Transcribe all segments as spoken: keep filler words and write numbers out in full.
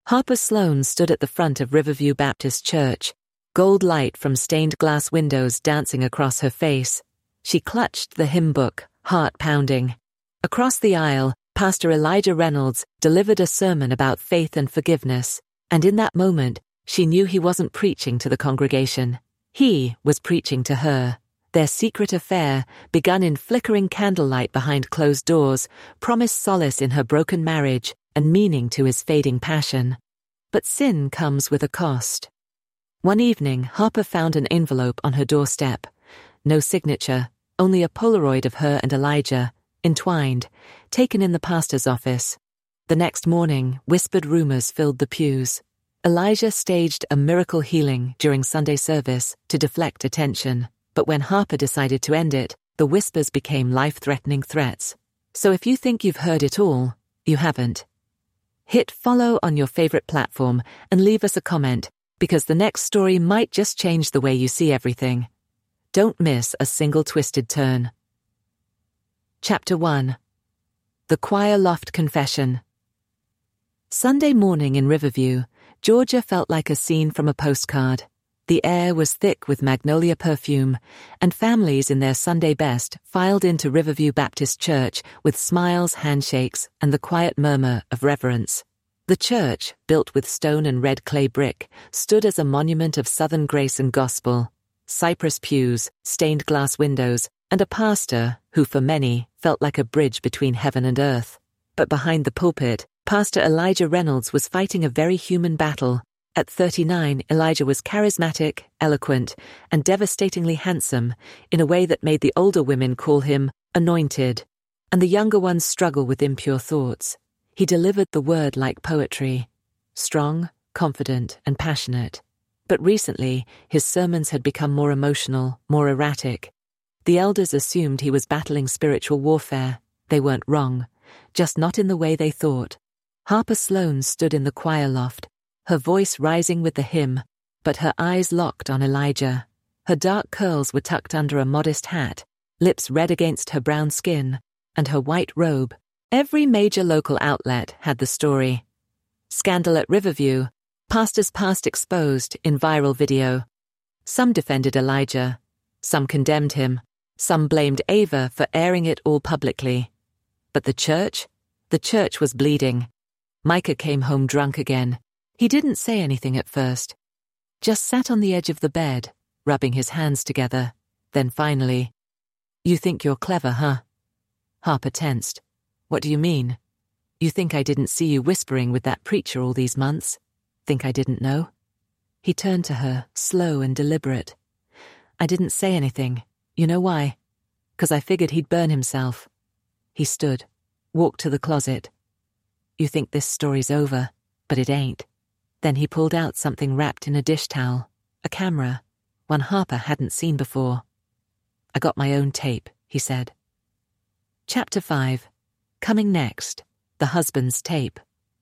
Harper Sloane stood at the front of Riverview Baptist Church, gold light from stained glass windows dancing across her face. She clutched the hymn book, heart pounding. Across the aisle, Pastor Elijah Reynolds delivered a sermon about faith and forgiveness, and in that moment, she knew he wasn't preaching to the congregation. He was preaching to her. Their secret affair, begun in flickering candlelight behind closed doors, promised solace in her broken marriage and meaning to his fading passion. But sin comes with a cost. One evening, Harper found an envelope on her doorstep. No signature, only a Polaroid of her and Elijah, entwined, taken in the pastor's office. The next morning, whispered rumors filled the pews. Elijah staged a miracle healing during Sunday service to deflect attention, but when Harper decided to end it, the whispers became life-threatening threats. So if you think you've heard it all, you haven't. Hit follow on your favorite platform and leave us a comment, because the next story might just change the way you see everything. Don't miss a single twisted turn. Chapter one. The Choir Loft Confession. Sunday morning in Riverview, Georgia felt like a scene from a postcard. The air was thick with magnolia perfume, and families in their Sunday best filed into Riverview Baptist Church with smiles, handshakes, and the quiet murmur of reverence. The church, built with stone and red clay brick, stood as a monument of Southern grace and gospel. Cypress pews, stained glass windows, and a pastor who, for many, felt like a bridge between heaven and earth. But behind the pulpit, Pastor Elijah Reynolds was fighting a very human battle. At thirty-nine, Elijah was charismatic, eloquent, and devastatingly handsome in a way that made the older women call him anointed, and the younger ones struggle with impure thoughts. He delivered the word like poetry, strong, confident, and passionate. But recently, his sermons had become more emotional, more erratic. The elders assumed he was battling spiritual warfare. They weren't wrong, just not in the way they thought. Harper Sloane stood in the choir loft, her voice rising with the hymn, but her eyes locked on Elijah. Her dark curls were tucked under a modest hat, lips red against her brown skin, and her white robe. Every major local outlet had the story. Scandal at Riverview, pastor's past exposed in viral video. Some defended Elijah, some condemned him, some blamed Ava for airing it all publicly. But the church? The church was bleeding. Micah came home drunk again. He didn't say anything at first. Just sat on the edge of the bed, rubbing his hands together. Then finally, "You think you're clever, huh?" Harper tensed. "What do you mean? You think I didn't see you whispering with that preacher all these months? Think I didn't know?" He turned to her, slow and deliberate. "I didn't say anything. You know why? 'Cause I figured he'd burn himself." He stood, walked to the closet. "You think this story's over, but it ain't." Then he pulled out something wrapped in a dish towel, a camera, one Harper hadn't seen before. "I got my own tape," he said. Chapter five. Coming next, the husband's tape.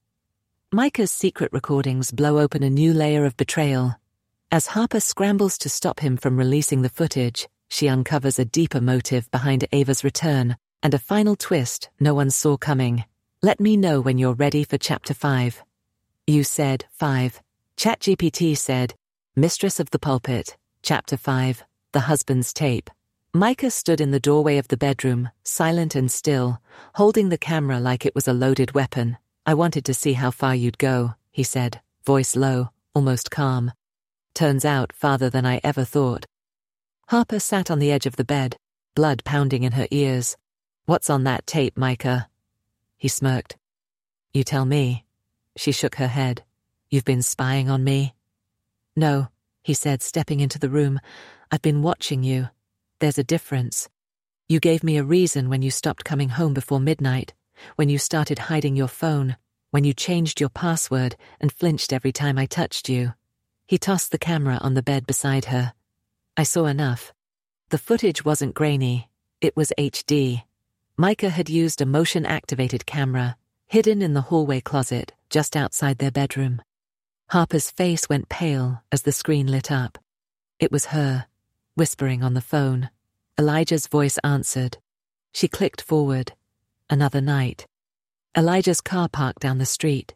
Micah's secret recordings blow open a new layer of betrayal. As Harper scrambles to stop him from releasing the footage, she uncovers a deeper motive behind Ava's return and a final twist no one saw coming. Let me know when you're ready for Chapter five. You said, five. ChatGPT said, Mistress of the Pulpit, Chapter five, The Husband's Tape. Micah stood in the doorway of the bedroom, silent and still, holding the camera like it was a loaded weapon. "I wanted to see how far you'd go," he said, voice low, almost calm. "Turns out farther than I ever thought." Harper sat on the edge of the bed, blood pounding in her ears. "What's on that tape, Micah?" He smirked. "You tell me." She shook her head. "You've been spying on me?" "No," he said, stepping into the room. "I've been watching you. There's a difference. You gave me a reason when you stopped coming home before midnight, when you started hiding your phone, when you changed your password and flinched every time I touched you." He tossed the camera on the bed beside her. "I saw enough." The footage wasn't grainy. It was H D. Micah had used a motion-activated camera, hidden in the hallway closet just outside their bedroom. Harper's face went pale as the screen lit up. It was her, whispering on the phone. Elijah's voice answered. She clicked forward. Another night. Elijah's car parked down the street.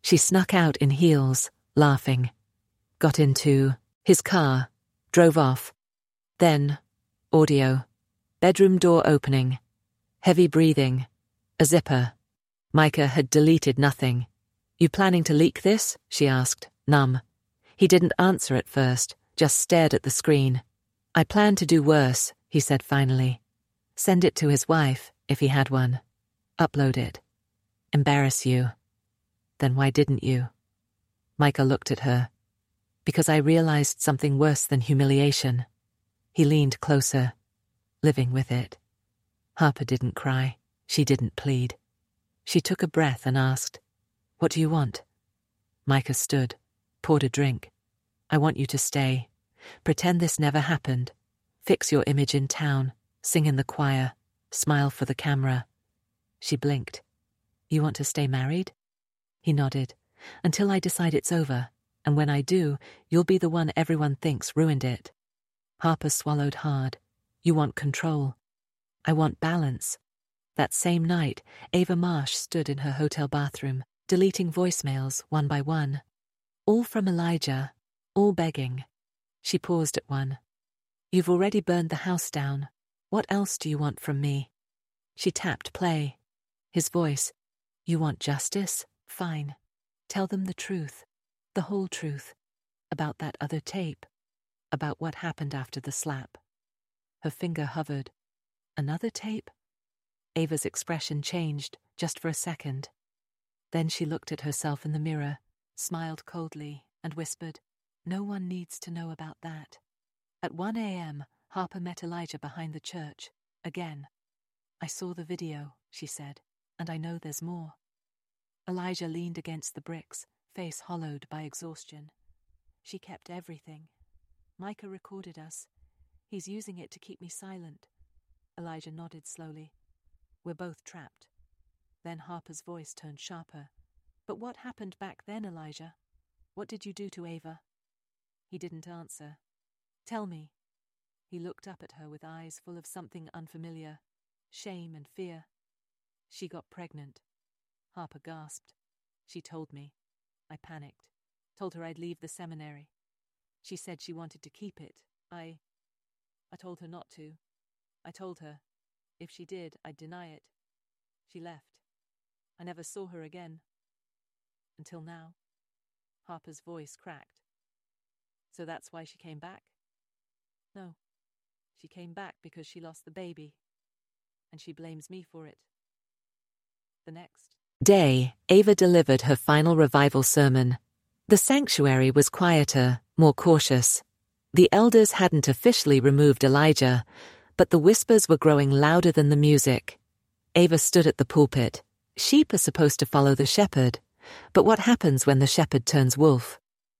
She snuck out in heels, laughing. Got into his car, drove off. Then, audio. Bedroom door opening. Heavy breathing. A zipper. Micah had deleted nothing. "You planning to leak this?" she asked, numb. He didn't answer at first, just stared at the screen. "I plan to do worse," he said finally. Send it to his wife, if he had one. Upload it. Embarrass you. Then why didn't you? Micah looked at her. Because I realized something worse than humiliation. He leaned closer, living with it. Harper didn't cry. She didn't plead. She took a breath and asked, "What do you want?" Micah stood, poured a drink. "I want you to stay. Pretend this never happened. Fix your image in town. Sing in the choir. Smile for the camera." She blinked. "You want to stay married?" He nodded. "Until I decide it's over. And when I do, you'll be the one everyone thinks ruined it." Harper swallowed hard. "You want control. I want balance." That same night, Ava Marsh stood in her hotel bathroom, deleting voicemails one by one. All from Elijah, all begging. She paused at one. "You've already burned the house down. What else do you want from me?" She tapped play. His voice. "You want justice? Fine. Tell them the truth. The whole truth. About that other tape. About what happened after the slap." Her finger hovered. "Another tape?" Ava's expression changed, just for a second. Then she looked at herself in the mirror, smiled coldly, and whispered, "No one needs to know about that." At one a.m., Harper met Elijah behind the church, again. "I saw the video," she said, "and I know there's more." Elijah leaned against the bricks, face hollowed by exhaustion. "She kept everything. Micah recorded us. He's using it to keep me silent." Elijah nodded slowly. "We're both trapped." Then Harper's voice turned sharper. "But what happened back then, Elijah? What did you do to Ava?" He didn't answer. "Tell me." He looked up at her with eyes full of something unfamiliar, shame and fear. "She got pregnant." Harper gasped. "She told me. I panicked. Told her I'd leave the seminary. She said she wanted to keep it. I... I told her not to. I told her, if she did, I'd deny it. She left. I never saw her again. Until now." Harper's voice cracked. "So that's why she came back?" "No. She came back because she lost the baby. And she blames me for it." The next day, Ava delivered her final revival sermon. The sanctuary was quieter, more cautious. The elders hadn't officially removed Elijah, but the whispers were growing louder than the music. Ava stood at the pulpit. Sheep are supposed to follow the shepherd, but what happens when the shepherd turns wolf?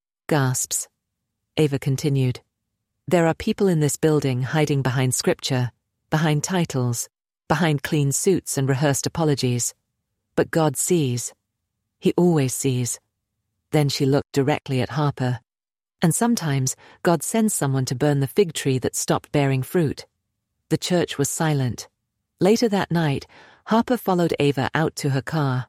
Gasps. Ava continued. "There are people in this building hiding behind scripture, behind titles, behind clean suits and rehearsed apologies. But God sees. He always sees." Then she looked directly at Harper. "And sometimes God sends someone to burn the fig tree that stopped bearing fruit." The church was silent. Later that night, Harper followed Ava out to her car.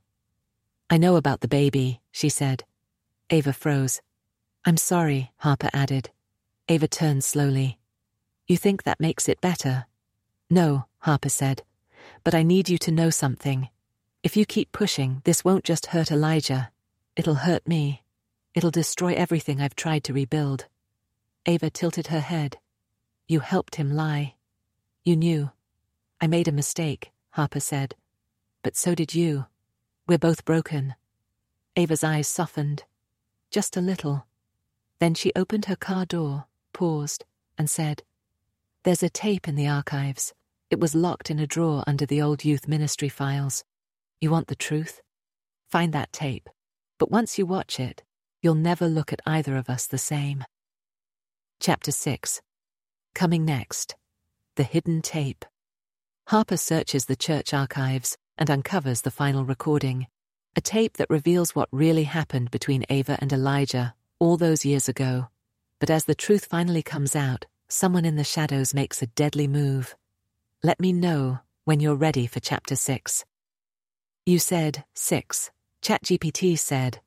"I know about the baby," she said. Ava froze. "I'm sorry," Harper added. Ava turned slowly. "You think that makes it better?" "No," Harper said. "But I need you to know something. If you keep pushing, this won't just hurt Elijah. It'll hurt me. It'll destroy everything I've tried to rebuild." Ava tilted her head. "You helped him lie. You knew." "I made a mistake," Harper said. "But so did you. We're both broken." Ava's eyes softened. Just a little. Then she opened her car door, paused, and said, "There's a tape in the archives. It was locked in a drawer under the old youth ministry files. You want the truth? Find that tape. But once you watch it, you'll never look at either of us the same." Chapter six. Coming next. The hidden tape. Harper searches the church archives and uncovers the final recording, a tape that reveals what really happened between Ava and Elijah all those years ago. But as the truth finally comes out, someone in the shadows makes a deadly move. Let me know when you're ready for Chapter six. You said six. ChatGPT said,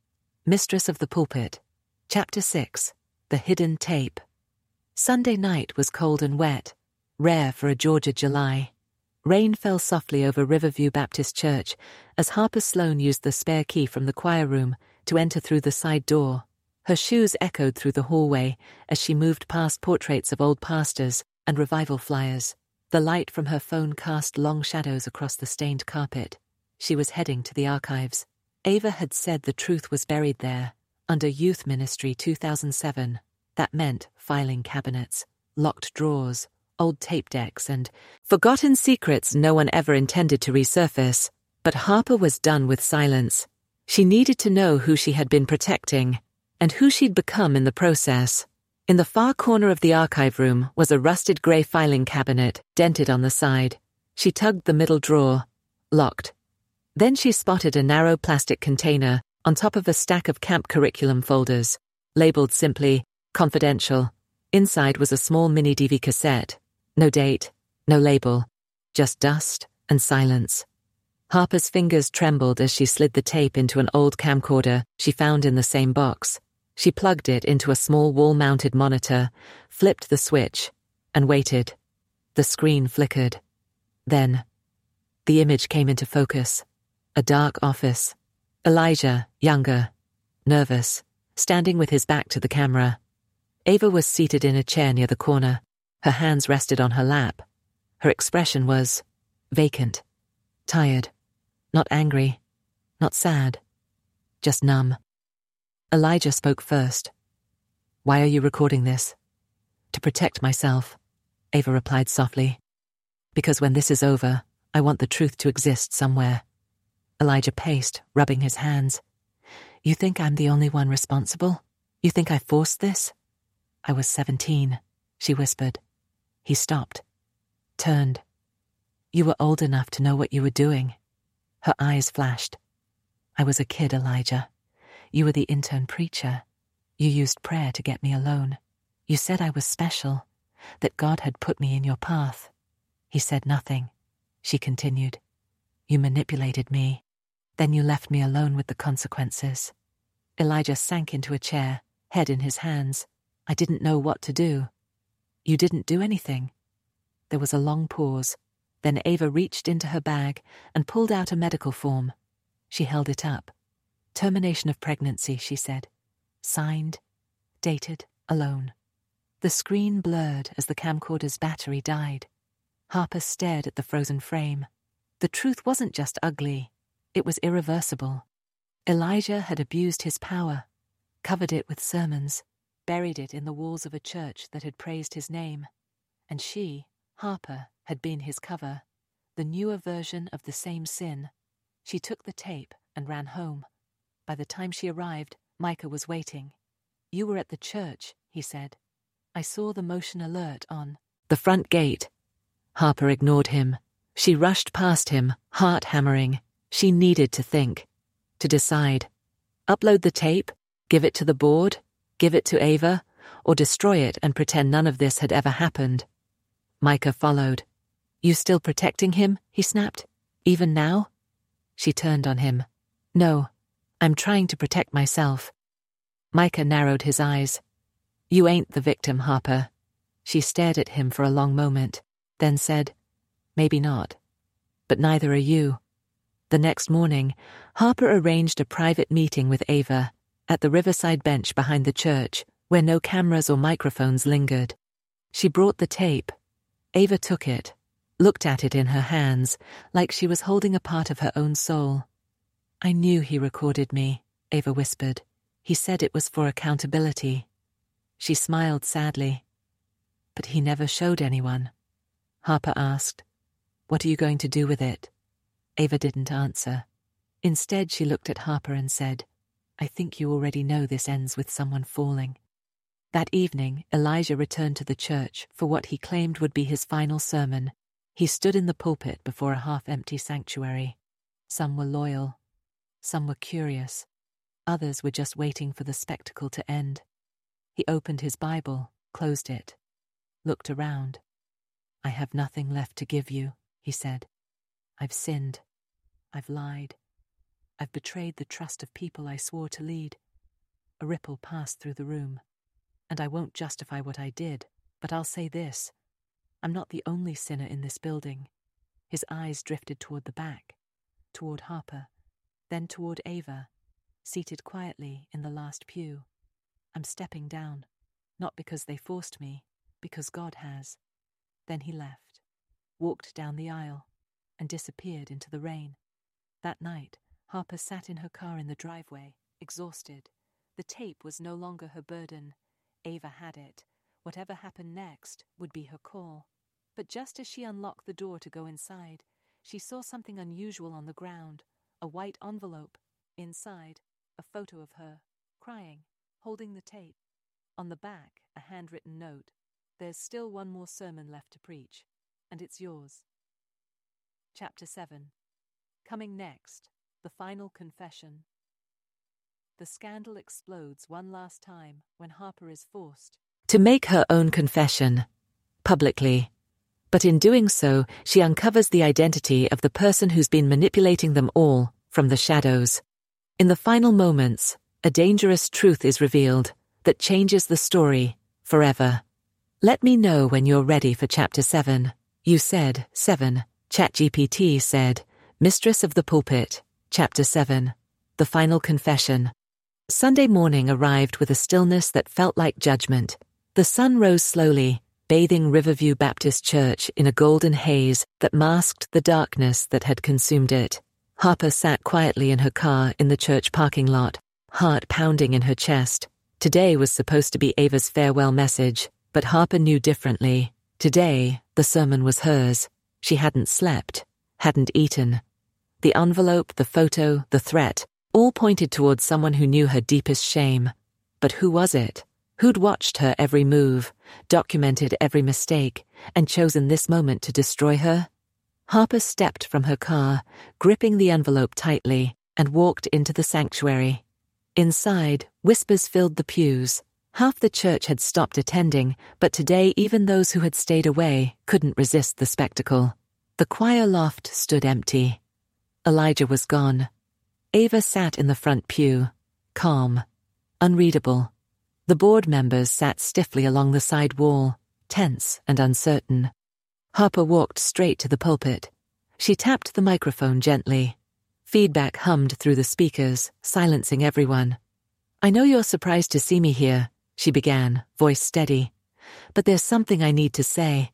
Mistress of the Pulpit. Chapter six. The Hidden Tape. Sunday night was cold and wet, rare for a Georgia July. Rain fell softly over Riverview Baptist Church as Harper Sloane used the spare key from the choir room to enter through the side door. Her shoes echoed through the hallway as she moved past portraits of old pastors and revival flyers. The light from her phone cast long shadows across the stained carpet. She was heading to the archives. Ava had said the truth was buried there, under Youth Ministry two thousand seven. That meant filing cabinets, locked drawers, old tape decks, and forgotten secrets no one ever intended to resurface. But Harper was done with silence. She needed to know who she had been protecting, and who she'd become in the process. In the far corner of the archive room was a rusted grey filing cabinet, dented on the side. She tugged the middle drawer. Locked. Then she spotted a narrow plastic container on top of a stack of camp curriculum folders, labelled simply, Confidential. Inside was a small mini-D V cassette. No date, no label, just dust and silence. Harper's fingers trembled as she slid the tape into an old camcorder she found in the same box. She plugged it into a small wall-mounted monitor, flipped the switch, and waited. The screen flickered. Then, the image came into focus. A dark office. Elijah, younger, nervous, standing with his back to the camera. Ava was seated in a chair near the corner. Her hands rested on her lap. Her expression was vacant, tired, not angry, not sad, just numb. Elijah spoke first. "Why are you recording this?" "To protect myself," Ava replied softly. "Because when this is over, I want the truth to exist somewhere." Elijah paced, rubbing his hands. "You think I'm the only one responsible? You think I forced this?" "I was seventeen," she whispered. He stopped, turned. "You were old enough to know what you were doing." Her eyes flashed. "I was a kid, Elijah. You were the intern preacher. You used prayer to get me alone. You said I was special, that God had put me in your path." He said nothing. She continued. "You manipulated me. Then you left me alone with the consequences." Elijah sank into a chair, head in his hands. "I didn't know what to do." "You didn't do anything." There was a long pause. Then Ava reached into her bag and pulled out a medical form. She held it up. "Termination of pregnancy," she said. "Signed, dated, alone." The screen blurred as the camcorder's battery died. Harper stared at the frozen frame. The truth wasn't just ugly. It was irreversible. Elijah had abused his power, covered it with sermons, buried it in the walls of a church that had praised his name. And she, Harper, had been his cover, the newer version of the same sin. She took the tape and ran home. By the time she arrived, Micah was waiting. "You were at the church," he said. "I saw the motion alert on the front gate." Harper ignored him. She rushed past him, heart hammering. She needed to think, to decide. Upload the tape, give it to the board, give it to Ava, or destroy it and pretend none of this had ever happened. Micah followed. "You still protecting him?" he snapped. "Even now?" She turned on him. "No, I'm trying to protect myself." Micah narrowed his eyes. "You ain't the victim, Harper." She stared at him for a long moment, then said, "Maybe not. But neither are you." The next morning, Harper arranged a private meeting with Ava at the riverside bench behind the church, where no cameras or microphones lingered. She brought the tape. Ava took it, looked at it in her hands, like she was holding a part of her own soul. "I knew he recorded me," Ava whispered. "He said it was for accountability." She smiled sadly. "But he never showed anyone." Harper asked, "What are you going to do with it?" Ava didn't answer. Instead, she looked at Harper and said, "I think you already know this ends with someone falling." That evening, Elijah returned to the church for what he claimed would be his final sermon. He stood in the pulpit before a half-empty sanctuary. Some were loyal. Some were curious. Others were just waiting for the spectacle to end. He opened his Bible, closed it, looked around. "I have nothing left to give you," he said. "I've sinned. I've lied. I've betrayed the trust of people I swore to lead. A ripple passed through the room. And I won't justify what I did, but I'll say this. I'm not the only sinner in this building. His eyes drifted toward the back, toward Harper, then toward Ava, seated quietly in the last pew. I'm stepping down, not because they forced me, because God has. Then he left, walked down the aisle, and disappeared into the rain. That night, Harper sat in her car in the driveway, exhausted. The tape was no longer her burden. Ava had it. Whatever happened next would be her call. But just as she unlocked the door to go inside, she saw something unusual on the ground, a white envelope. Inside, a photo of her, crying, holding the tape. On the back, a handwritten note. There's still one more sermon left to preach, and it's yours. Chapter seven. Coming next, the final confession. The scandal explodes one last time when Harper is forced to make her own confession, publicly. But in doing so, she uncovers the identity of the person who's been manipulating them all from the shadows. In the final moments, a dangerous truth is revealed that changes the story forever. Let me know when you're ready for Chapter seven. You said, seven. ChatGPT said, Mistress of the Pulpit, Chapter seven. The Final Confession. Sunday morning arrived with a stillness that felt like judgment. The sun rose slowly, bathing Riverview Baptist Church in a golden haze that masked the darkness that had consumed it. Harper sat quietly in her car in the church parking lot, heart pounding in her chest. Today was supposed to be Ava's farewell message, but Harper knew differently. Today, the sermon was hers. She hadn't slept, hadn't eaten. The envelope, the photo, the threat, all pointed towards someone who knew her deepest shame. But who was it? Who'd watched her every move, documented every mistake, and chosen this moment to destroy her? Harper stepped from her car, gripping the envelope tightly, and walked into the sanctuary. Inside, whispers filled the pews. Half the church had stopped attending, but today even those who had stayed away couldn't resist the spectacle. The choir loft stood empty. Elijah was gone. Ava sat in the front pew, calm, unreadable. The board members sat stiffly along the side wall, tense and uncertain. Harper walked straight to the pulpit. She tapped the microphone gently. Feedback hummed through the speakers, silencing everyone. I know you're surprised to see me here, she began, voice steady. But there's something I need to say.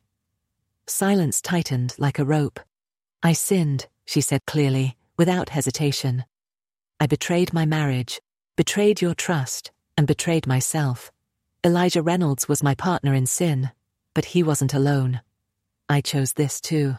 Silence tightened like a rope. I sinned, she said clearly, without hesitation. I betrayed my marriage, betrayed your trust, and betrayed myself. Elijah Reynolds was my partner in sin, but he wasn't alone. I chose this too.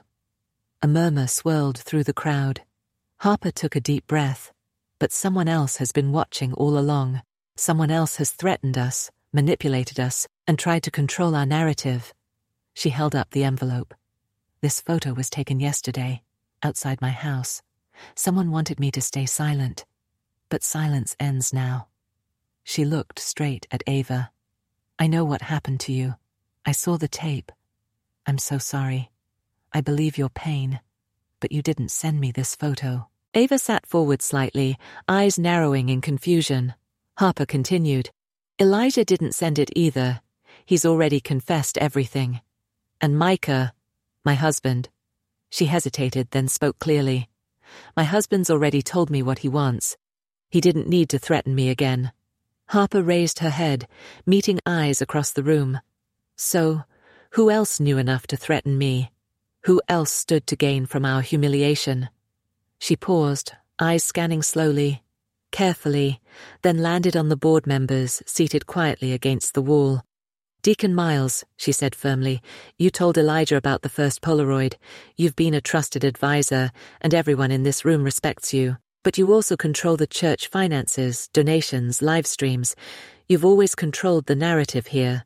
A murmur swirled through the crowd. Harper took a deep breath. But someone else has been watching all along. Someone else has threatened us, manipulated us, and tried to control our narrative. She held up the envelope. This photo was taken yesterday, outside my house. Someone wanted me to stay silent. But silence ends now. She looked straight at Ava. I know what happened to you. I saw the tape. I'm so sorry. I believe your pain. But you didn't send me this photo. Ava sat forward slightly, eyes narrowing in confusion. Harper continued. Elijah didn't send it either. He's already confessed everything. And Micah, my husband. She hesitated, then spoke clearly. My husband's already told me what he wants. He didn't need to threaten me again. Harper raised her head, meeting eyes across the room. So, who else knew enough to threaten me? Who else stood to gain from our humiliation? She paused, eyes scanning slowly, carefully, then landed on the board members seated quietly against the wall. Deacon Miles, she said firmly, you told Elijah about the first Polaroid. You've been a trusted advisor, and everyone in this room respects you. But you also control the church finances, donations, live streams. You've always controlled the narrative here.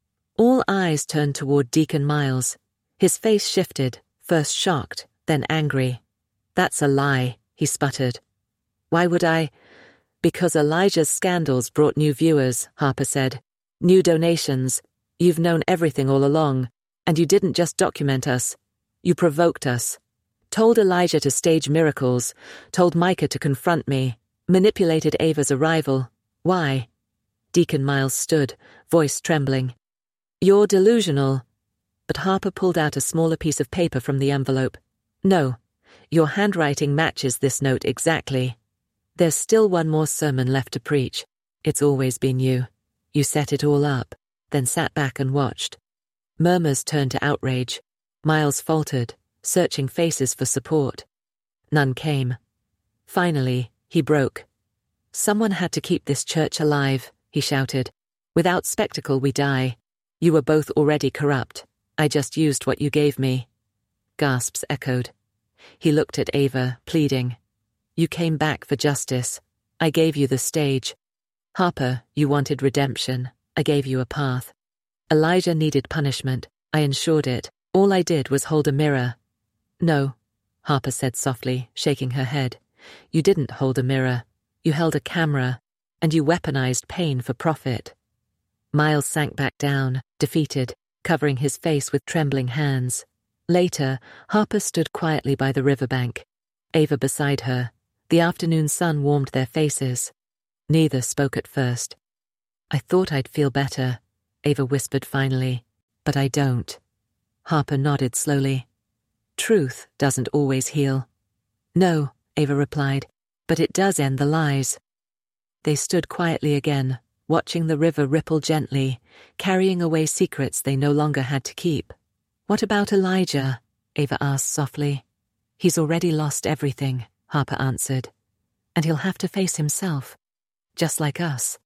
All eyes turned toward Deacon Miles. His face shifted, first shocked, then angry. That's a lie, he sputtered. Why would I? Because Elijah's scandals brought new viewers, Harper said. New donations. You've known everything all along, and you didn't just document us. You provoked us. Told Elijah to stage miracles, told Micah to confront me, manipulated Ava's arrival. Why? Deacon Miles stood, voice trembling. You're delusional. But Harper pulled out a smaller piece of paper from the envelope. No, your handwriting matches this note exactly. There's still one more sermon left to preach. It's always been you. You set it all up, then sat back and watched. Murmurs turned to outrage. Miles faltered, searching faces for support. None came. Finally, he broke. Someone had to keep this church alive, he shouted. Without spectacle we die. You were both already corrupt. I just used what you gave me. Gasps echoed. He looked at Ava, pleading. You came back for justice. I gave you the stage. Harper, you wanted redemption. I gave you a path. Elijah needed punishment. I ensured it. All I did was hold a mirror. No, Harper said softly, shaking her head. You didn't hold a mirror. You held a camera, and you weaponized pain for profit. Miles sank back down, defeated, covering his face with trembling hands. Later, Harper stood quietly by the riverbank, Ava beside her. The afternoon sun warmed their faces. Neither spoke at first. I thought I'd feel better, Ava whispered finally, but I don't. Harper nodded slowly. Truth doesn't always heal. No, Ava replied, but it does end the lies. They stood quietly again, watching the river ripple gently, carrying away secrets they no longer had to keep. What about Elijah? Ava asked softly. He's already lost everything, Harper answered, and he'll have to face himself, just like us.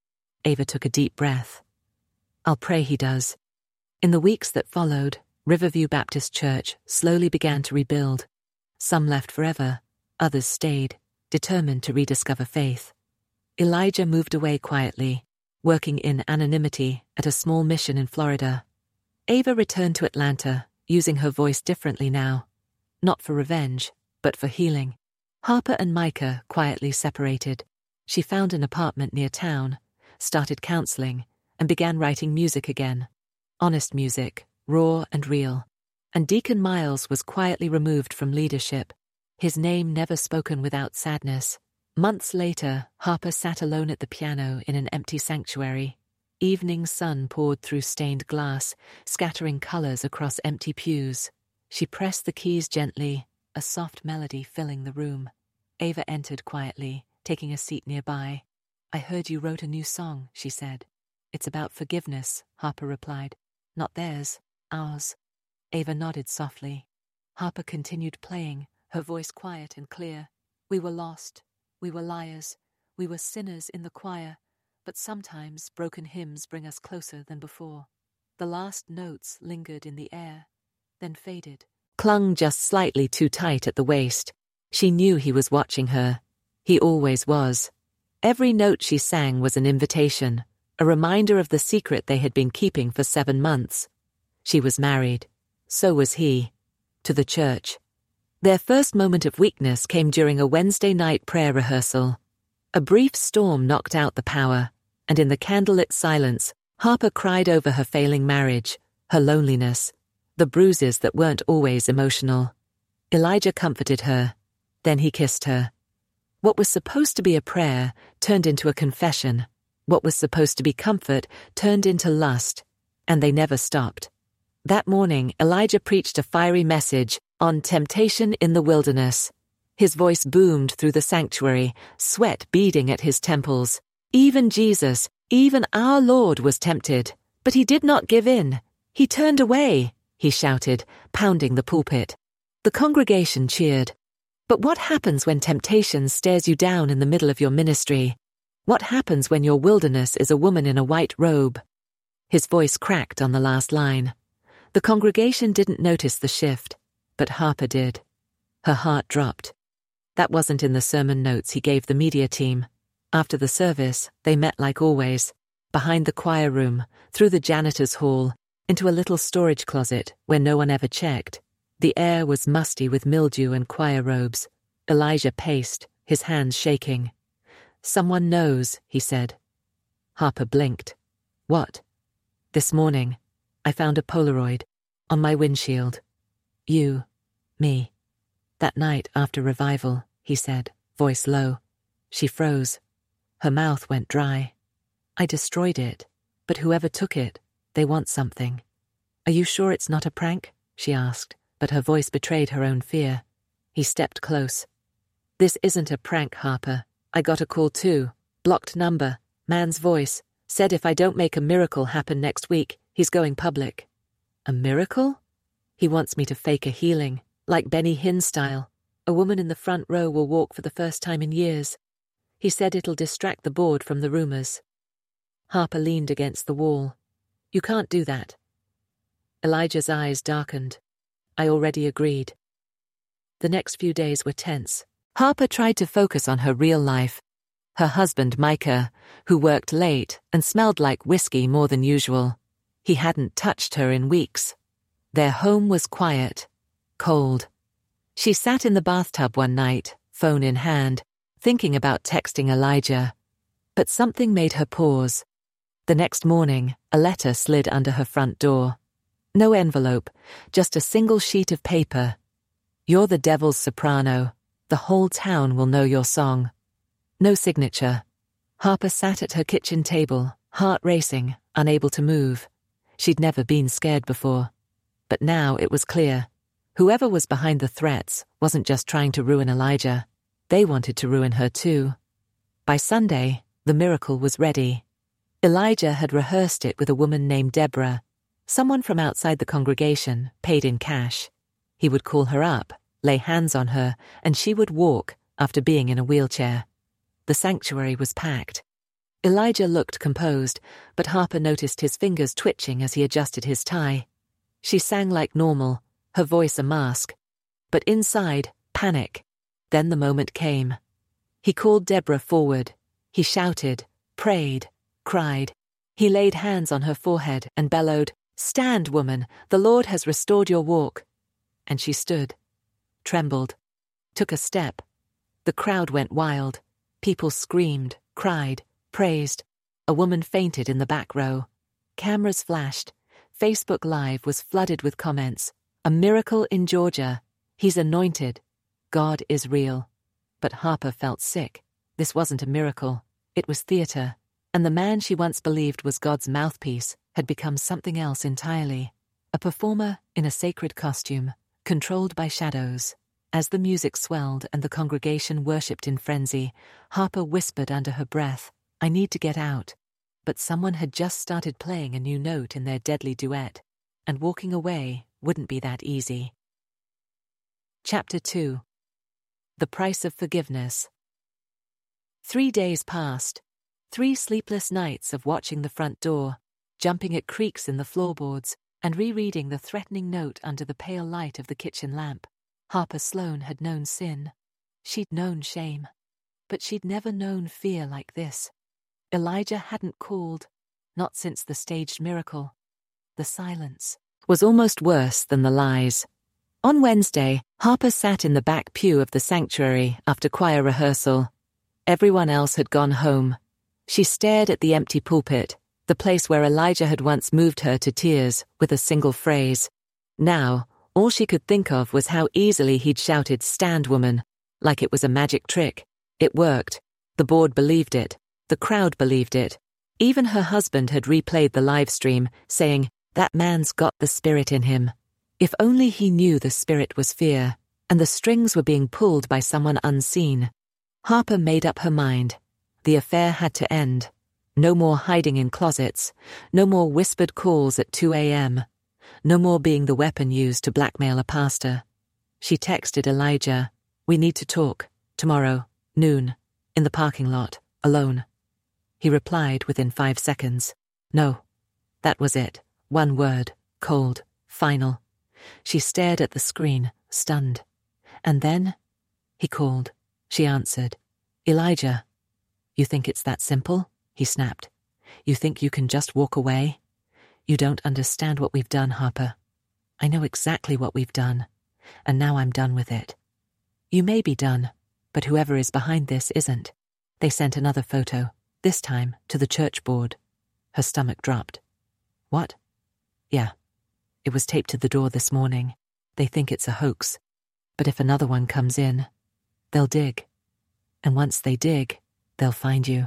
Ava took a deep breath. I'll pray he does. In the weeks that followed, Riverview Baptist Church slowly began to rebuild. Some left forever, others stayed, determined to rediscover faith. Elijah moved away quietly, working in anonymity at a small mission in Florida. Ava returned to Atlanta, using her voice differently now. Not for revenge, but for healing. Harper and Micah quietly separated. She found an apartment near town, started counseling, and began writing music again. Honest music, raw and real. And Deacon Miles was quietly removed from leadership, his name never spoken without sadness. Months later, Harper sat alone at the piano in an empty sanctuary. Evening sun poured through stained glass, scattering colors across empty pews. She pressed the keys gently, a soft melody filling the room. Ava entered quietly, taking a seat nearby. I heard you wrote a new song, she said. It's about forgiveness, Harper replied. Not theirs, ours. Ava nodded softly. Harper continued playing, her voice quiet and clear. We were lost. We were liars. We were sinners in the choir. But sometimes broken hymns bring us closer than before. The last notes lingered in the air, then faded, clung just slightly too tight at the waist. She knew he was watching her. He always was. Every note she sang was an invitation, a reminder of the secret they had been keeping for seven months. She was married. So was he. To the church. Their first moment of weakness came during a Wednesday night prayer rehearsal. A brief storm knocked out the power, and in the candlelit silence, Harper cried over her failing marriage, her loneliness, the bruises that weren't always emotional. Elijah comforted her. Then he kissed her. What was supposed to be a prayer turned into a confession. What was supposed to be comfort turned into lust, and they never stopped. That morning, Elijah preached a fiery message on temptation in the wilderness. His voice boomed through the sanctuary, sweat beading at his temples. Even Jesus, even our Lord was tempted, but he did not give in. He turned away, he shouted, pounding the pulpit. The congregation cheered. But what happens when temptation stares you down in the middle of your ministry? What happens when your wilderness is a woman in a white robe? His voice cracked on the last line. The congregation didn't notice the shift, but Harper did. Her heart dropped. That wasn't in the sermon notes he gave the media team. After the service, they met like always, behind the choir room, through the janitor's hall, into a little storage closet where no one ever checked. The air was musty with mildew and choir robes. Elijah paced, his hands shaking. Someone knows, he said. Harper blinked. What? This morning, I found a Polaroid on my windshield. You, me. That night after revival, he said, voice low. She froze. Her mouth went dry. I destroyed it, but whoever took it, they want something. Are you sure it's not a prank? She asked, but her voice betrayed her own fear. He stepped close. This isn't a prank, Harper. I got a call too. Blocked number, man's voice, said if I don't make a miracle happen next week, he's going public. A miracle? He wants me to fake a healing, like Benny Hinn style. A woman in the front row will walk for the first time in years. He said it'll distract the board from the rumors. Harper leaned against the wall. You can't do that. Elijah's eyes darkened. I already agreed. The next few days were tense. Harper tried to focus on her real life. Her husband, Micah, who worked late and smelled like whiskey more than usual. He hadn't touched her in weeks. Their home was quiet, cold. She sat in the bathtub one night, phone in hand, thinking about texting Elijah. But something made her pause. The next morning, a letter slid under her front door. No envelope, just a single sheet of paper. You're the devil's soprano. The whole town will know your song. No signature. Harper sat at her kitchen table, heart racing, unable to move. She'd never been scared before. But now it was clear. Whoever was behind the threats wasn't just trying to ruin Elijah. They wanted to ruin her too. By Sunday, the miracle was ready. Elijah had rehearsed it with a woman named Deborah, someone from outside the congregation, paid in cash. He would call her up, lay hands on her, and she would walk after being in a wheelchair. The sanctuary was packed. Elijah looked composed, but Harper noticed his fingers twitching as he adjusted his tie. She sang like normal, her voice a mask. But inside, panic. Then the moment came. He called Deborah forward. He shouted, prayed, cried. He laid hands on her forehead and bellowed, "Stand, woman, the Lord has restored your walk." And she stood, trembled, took a step. The crowd went wild. People screamed, cried, praised. A woman fainted in the back row. Cameras flashed. Facebook Live was flooded with comments. A miracle in Georgia. He's anointed. God is real. But Harper felt sick. This wasn't a miracle. It was theater. And the man she once believed was God's mouthpiece had become something else entirely. A performer in a sacred costume, controlled by shadows. As the music swelled and the congregation worshipped in frenzy, Harper whispered under her breath, "I need to get out." But someone had just started playing a new note in their deadly duet, and walking away wouldn't be that easy. Chapter two. The Price of Forgiveness. Three days passed. Three sleepless nights of watching the front door, jumping at creaks in the floorboards, and rereading the threatening note under the pale light of the kitchen lamp. Harper Sloane had known sin. She'd known shame. But she'd never known fear like this. Elijah hadn't called, not since the staged miracle. The silence was almost worse than the lies. On Wednesday, Harper sat in the back pew of the sanctuary after choir rehearsal. Everyone else had gone home. She stared at the empty pulpit, the place where Elijah had once moved her to tears with a single phrase. Now, all she could think of was how easily he'd shouted, "Stand, woman," like it was a magic trick. It worked. The board believed it. The crowd believed it. Even her husband had replayed the live stream, saying, "That man's got the spirit in him." If only he knew the spirit was fear, and the strings were being pulled by someone unseen. Harper made up her mind. The affair had to end. No more hiding in closets. No more whispered calls at two a.m. No more being the weapon used to blackmail a pastor. She texted Elijah, "We need to talk. Tomorrow, noon, in the parking lot, alone." He replied within five seconds. No. That was it. One word. Cold. Final. She stared at the screen, stunned. And then, he called. She answered. "Elijah." "You think it's that simple?" he snapped. "You think you can just walk away? You don't understand what we've done, Harper. I know exactly what we've done, and now I'm done with it. You may be done, but whoever is behind this isn't." They sent another photo, this time to the church board. Her stomach dropped. "What?" "Yeah. It was taped to the door this morning. They think it's a hoax. But if another one comes in, they'll dig. And once they dig, they'll find you.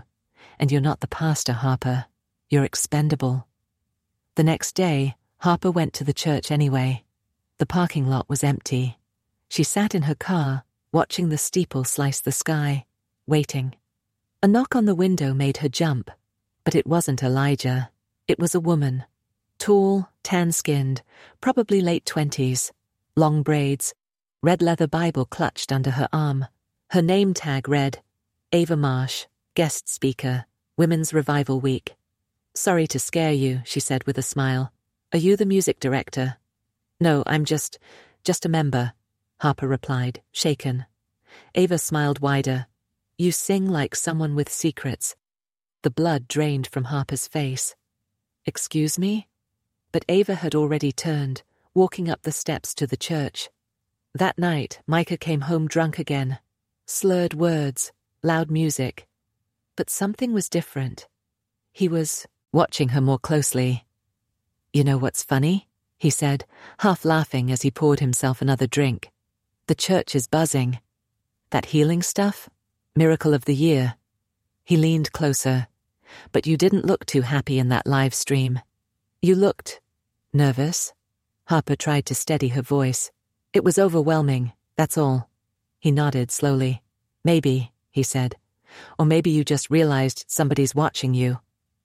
And you're not the pastor, Harper. You're expendable. The next day, Harper went to the church anyway. The parking lot was empty. She sat in her car, watching the steeple slice the sky, waiting. A knock on the window made her jump, but it wasn't Elijah. It was a woman. Tall, tan-skinned, probably late twenties, long braids, red leather Bible clutched under her arm. Her name tag read, Ava Marsh, guest speaker, Women's Revival Week. Sorry to scare you, she said with a smile. Are you the music director? No, I'm just, just a member, Harper replied, shaken. Ava smiled wider. You sing like someone with secrets. The blood drained from Harper's face. Excuse me? But Ava had already turned, walking up the steps to the church. That night, Micah came home drunk again. Slurred words, loud music. But something was different. He was watching her more closely. You know what's funny? He said, half laughing as he poured himself another drink. The church is buzzing. That healing stuff? Miracle of the year. He leaned closer. But you didn't look too happy in that live stream. You looked nervous. Harper tried to steady her voice. It was overwhelming, that's all. He nodded slowly. Maybe, he said. Or maybe you just realized somebody's watching you.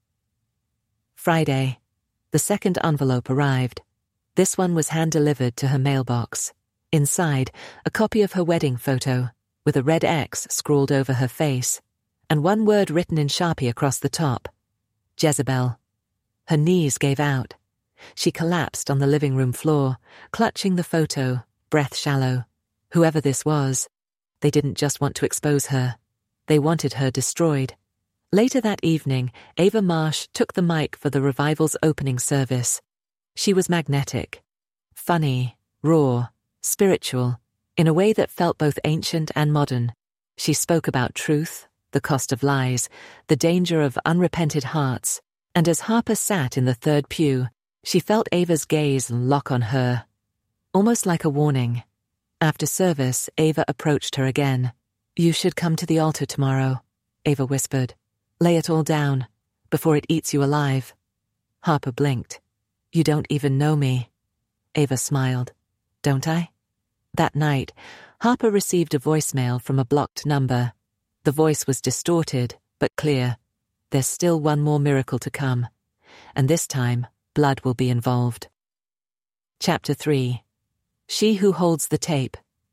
Friday. The second envelope arrived. This one was hand-delivered to her mailbox. Inside, a copy of her wedding photo, with a red X scrawled over her face, and one word written in Sharpie across the top. Jezebel. Her knees gave out. She collapsed on the living room floor, clutching the photo, breath shallow. Whoever this was, they didn't just want to expose her. They wanted her destroyed. Later that evening, Ava Marsh took the mic for the revival's opening service. She was magnetic, funny, raw, spiritual, in a way that felt both ancient and modern. She spoke about truth, the cost of lies, the danger of unrepented hearts, and as Harper sat in the third pew, she felt Ava's gaze lock on her, almost like a warning. After service, Ava approached her again. You should come to the altar tomorrow, Ava whispered. Lay it all down, before it eats you alive. Harper blinked. You don't even know me. Ava smiled. Don't I? That night, Harper received a voicemail from a blocked number. The voice was distorted, but clear. There's still one more miracle to come. And this time, blood will be involved. Chapter three. She Who Holds the Tape.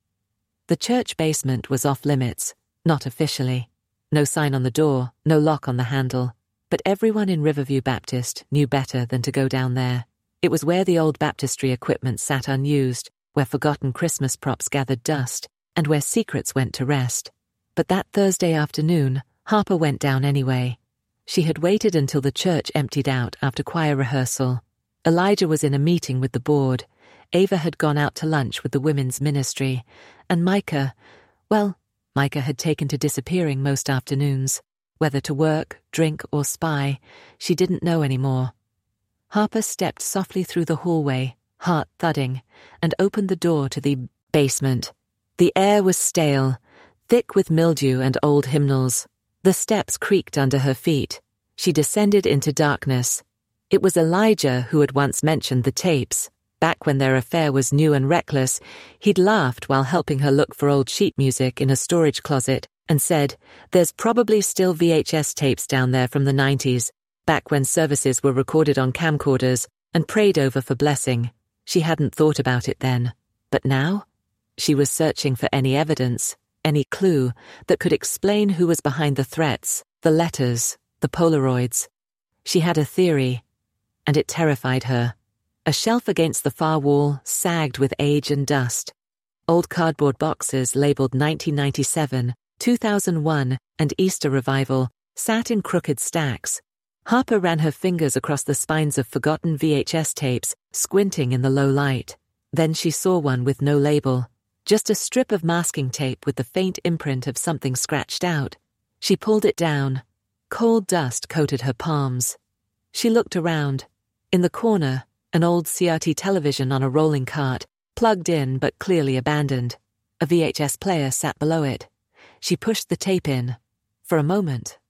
The church basement was off limits, not officially. No sign on the door, no lock on the handle. But everyone in Riverview Baptist knew better than to go down there. It was where the old baptistry equipment sat unused, where forgotten Christmas props gathered dust, and where secrets went to rest. But that Thursday afternoon, Harper went down anyway. She had waited until the church emptied out after choir rehearsal. Elijah was in a meeting with the board. Ava had gone out to lunch with the women's ministry. And Micah, well, Micah had taken to disappearing most afternoons. Whether to work, drink, or spy, she didn't know anymore. Harper stepped softly through the hallway, heart thudding, and opened the door to the basement. The air was stale, thick with mildew and old hymnals. The steps creaked under her feet. She descended into darkness. It was Elijah who had once mentioned the tapes. Back when their affair was new and reckless, he'd laughed while helping her look for old sheet music in a storage closet and said, "There's probably still V H S tapes down there from the nineties, back when services were recorded on camcorders and prayed over for blessing." She hadn't thought about it then. But now? She was searching for any evidence, any clue that could explain who was behind the threats, the letters, the Polaroids. She had a theory, and it terrified her. A shelf against the far wall sagged with age and dust. Old cardboard boxes labeled nineteen ninety-seven, two thousand one, and Easter Revival sat in crooked stacks. Harper ran her fingers across the spines of forgotten V H S tapes, squinting in the low light. Then she saw one with no label, just a strip of masking tape with the faint imprint of something scratched out. She pulled it down. Cold dust coated her palms. She looked around. In the corner, an old C R T television on a rolling cart, plugged in but clearly abandoned. A V H S player sat below it. She pushed the tape in. For a moment,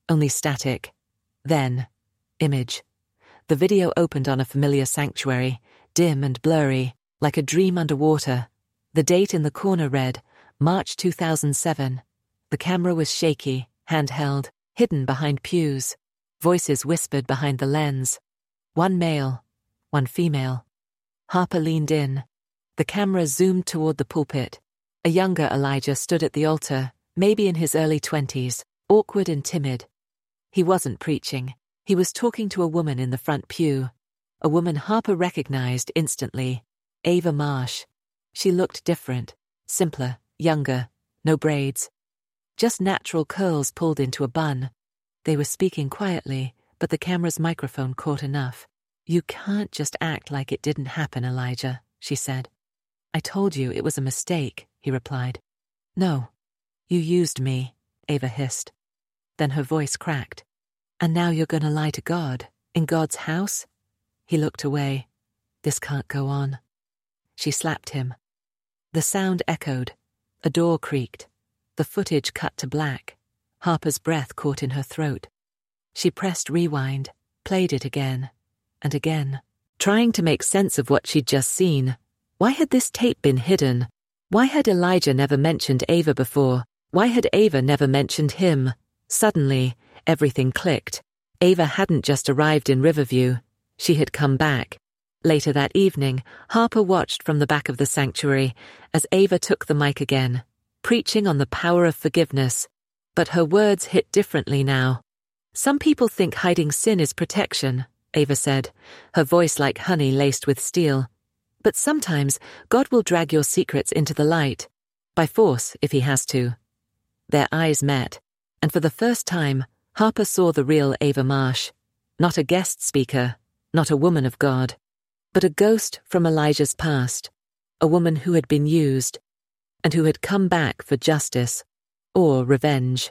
only static. Then, image. The video opened on a familiar sanctuary, dim and blurry, like a dream underwater. The date in the corner read, March two thousand seven. The camera was shaky, handheld, hidden behind pews. Voices whispered behind the lens. One male, one female. Harper leaned in. The camera zoomed toward the pulpit. A younger Elijah stood at the altar, maybe in his early twenties, awkward and timid. He wasn't preaching. He was talking to a woman in the front pew. A woman Harper recognized instantly. Ava Marsh. She looked different, simpler, younger, no braids. Just natural curls pulled into a bun. They were speaking quietly, but the camera's microphone caught enough. "You can't just act like it didn't happen, Elijah," she said. "I told you it was a mistake," he replied. "No, you used me," Ava hissed. Then her voice cracked. "And now you're going to lie to God, in God's house?" He looked away. "This can't go on." She slapped him. The sound echoed. A door creaked. The footage cut to black. Harper's breath caught in her throat. She pressed rewind, played it again, and again, trying to make sense of what she'd just seen. Why had this tape been hidden? Why had Elijah never mentioned Ava before? Why had Ava never mentioned him? Suddenly, everything clicked. Ava hadn't just arrived in Riverview. She had come back. Later that evening, Harper watched from the back of the sanctuary as Ava took the mic again, preaching on the power of forgiveness. But her words hit differently now. "Some people think hiding sin is protection," Ava said, her voice like honey laced with steel. "But sometimes God will drag your secrets into the light, by force if he has to." Their eyes met, and for the first time, Harper saw the real Ava Marsh. Not a guest speaker, not a woman of God, but a ghost from Elijah's past, a woman who had been used, and who had come back for justice or revenge.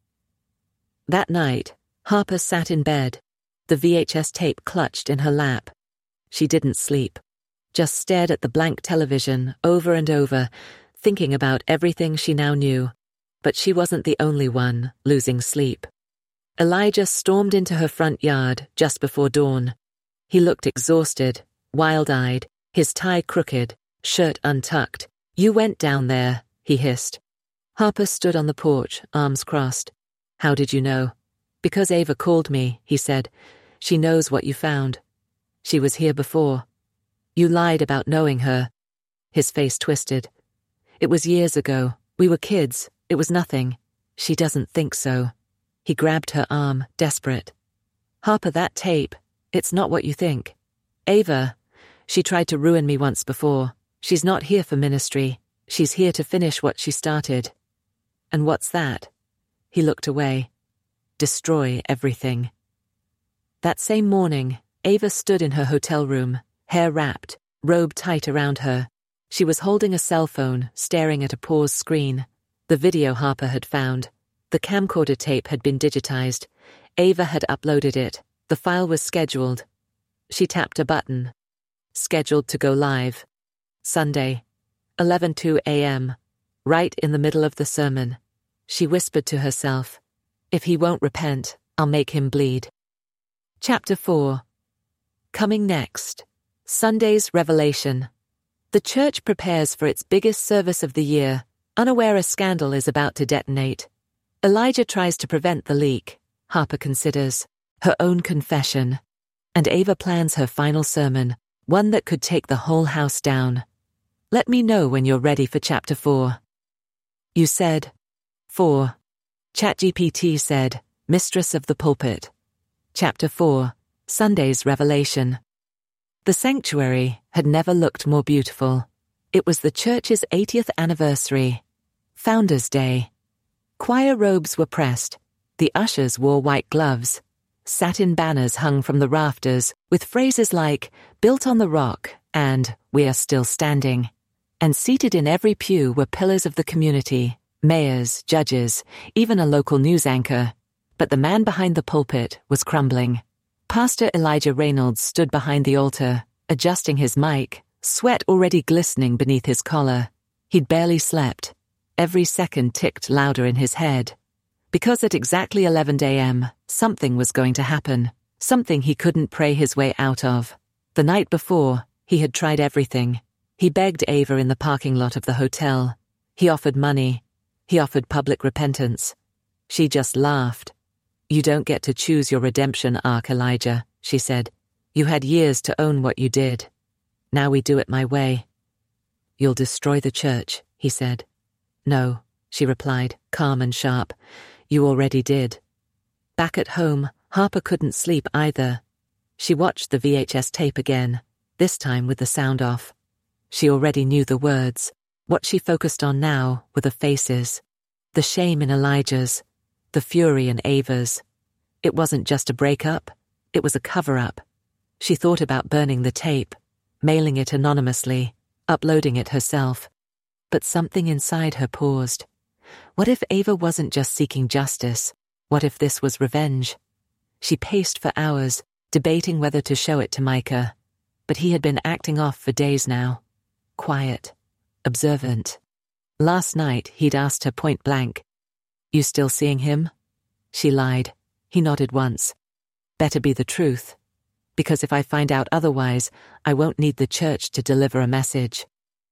That night, Harper sat in bed, the V H S tape clutched in her lap. She didn't sleep, just stared at the blank television over and over, thinking about everything she now knew. But she wasn't the only one losing sleep. Elijah stormed into her front yard just before dawn. He looked exhausted, wild-eyed, his tie crooked, shirt untucked. "You went down there," he hissed. Harper stood on the porch, arms crossed. "How did you know?" "Because Ava called me," he said. "She knows what you found. She was here before." "You lied about knowing her." His face twisted. "It was years ago. We were kids. It was nothing." "She doesn't think so." He grabbed her arm, desperate. "Harper, that tape, it's not what you think. Ava, she tried to ruin me once before. She's not here for ministry. She's here to finish what she started." "And what's that?" He looked away. "Destroy everything." That same morning, Ava stood in her hotel room, hair wrapped, robe tight around her. She was holding a cell phone, staring at a paused screen. The video Harper had found. The camcorder tape had been digitized. Ava had uploaded it. The file was scheduled. She tapped a button. Scheduled to go live. Sunday, eleven oh two a m, right in the middle of the sermon. She whispered to herself, "If he won't repent, I'll make him bleed." Chapter four. Coming next. Sunday's revelation. The church prepares for its biggest service of the year, unaware a scandal is about to detonate. Elijah tries to prevent the leak. Harper considers her own confession. And Ava plans her final sermon, one that could take the whole house down. Let me know when you're ready for chapter four. You said. four. ChatGPT said, Mistress of the Pulpit. Chapter four. Sunday's Revelation. The sanctuary had never looked more beautiful. It was the church's eightieth anniversary. Founders' Day. Choir robes were pressed. The ushers wore white gloves. Satin banners hung from the rafters with phrases like, Built on the Rock and We Are Still Standing. And seated in every pew were pillars of the community, mayors, judges, even a local news anchor. But the man behind the pulpit was crumbling. Pastor Elijah Reynolds stood behind the altar, adjusting his mic, sweat already glistening beneath his collar. He'd barely slept. Every second ticked louder in his head. Because at exactly eleven a m, something was going to happen, something he couldn't pray his way out of. The night before, he had tried everything. He begged Ava in the parking lot of the hotel. He offered money. He offered public repentance. She just laughed. "You don't get to choose your redemption arc, Elijah," she said. "You had years to own what you did. Now we do it my way." "You'll destroy the church," he said. "No," she replied, calm and sharp. "You already did." Back at home, Harper couldn't sleep either. She watched the V H S tape again, this time with the sound off. She already knew the words. What she focused on now were the faces. The shame in Elijah's, the fury in Ava's. It wasn't just a breakup, it was a cover-up. She thought about burning the tape, mailing it anonymously, uploading it herself. But something inside her paused. What if Ava wasn't just seeking justice? What if this was revenge? She paced for hours, debating whether to show it to Micah. But he had been acting off for days now. Quiet. Observant. Last night, he'd asked her point blank, "You still seeing him?" She lied. He nodded once. "Better be the truth. Because if I find out otherwise, I won't need the church to deliver a message."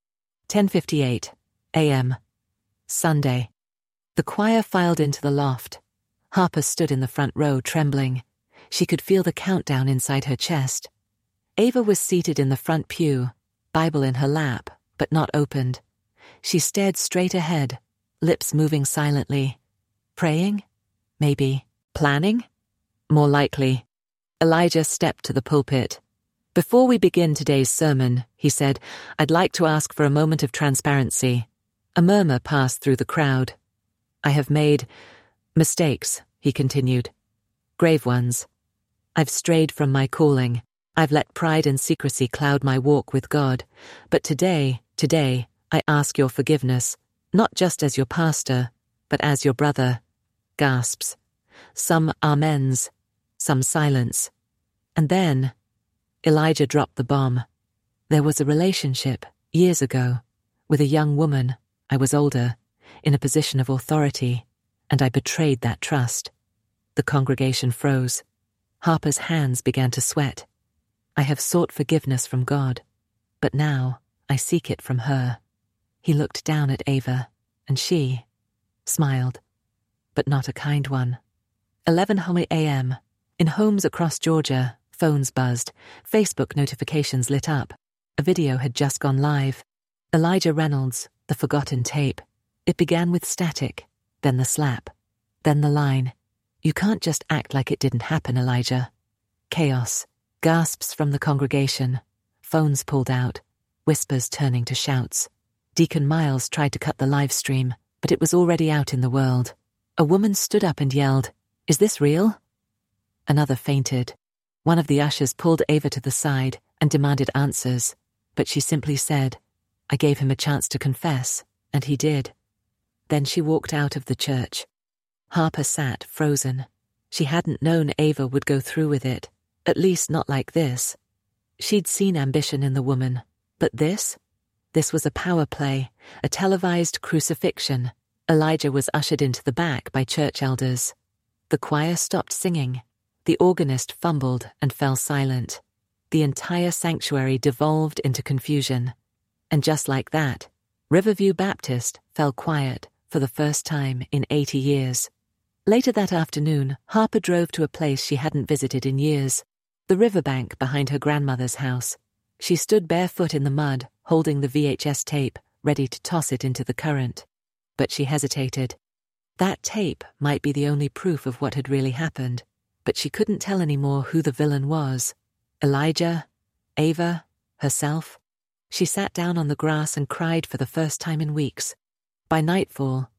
ten fifty-eight a m Sunday. The choir filed into the loft. Harper stood in the front row, trembling. She could feel the countdown inside her chest. Ava was seated in the front pew, Bible in her lap, but not opened. She stared straight ahead, lips moving silently. Praying? Maybe. Planning? More likely. Elijah stepped to the pulpit. "Before we begin today's sermon," he said, "I'd like to ask for a moment of transparency." A murmur passed through the crowd. "I have made mistakes," he continued. "Grave ones. I've strayed from my calling. I've let pride and secrecy cloud my walk with God. But today, today, I ask your forgiveness, not just as your pastor, but as your brother." Gasps. Some amens. Some silence. And then Elijah dropped the bomb. "There was a relationship, years ago, with a young woman, I was older, in a position of authority, and I betrayed that trust." The congregation froze. Harper's hands began to sweat. "I have sought forgiveness from God, but now I seek it from her." He looked down at Ava, and she smiled, but not a kind one. eleven a m In homes across Georgia, phones buzzed, Facebook notifications lit up. A video had just gone live. Elijah Reynolds, the forgotten tape. It began with static, then the slap, then the line, "You can't just act like it didn't happen, Elijah." Chaos. Gasps from the congregation. Phones pulled out, whispers turning to shouts. Deacon Miles tried to cut the live stream, but it was already out in the world. A woman stood up and yelled, "Is this real?" Another fainted. One of the ushers pulled Ava to the side and demanded answers, but she simply said, "I gave him a chance to confess, and he did." Then she walked out of the church. Harper sat, frozen. She hadn't known Ava would go through with it, at least not like this. She'd seen ambition in the woman, but this? This was a power play, a televised crucifixion. Elijah was ushered into the back by church elders. The choir stopped singing. The organist fumbled and fell silent. The entire sanctuary devolved into confusion. And just like that, Riverview Baptist fell quiet for the first time in eighty years. Later that afternoon, Harper drove to a place she hadn't visited in years, the riverbank behind her grandmother's house. She stood barefoot in the mud, holding the V H S tape, ready to toss it into the current. But she hesitated. That tape might be the only proof of what had really happened, but she couldn't tell anymore who the villain was. Elijah? Ava? Herself? She sat down on the grass and cried for the first time in weeks. By nightfall,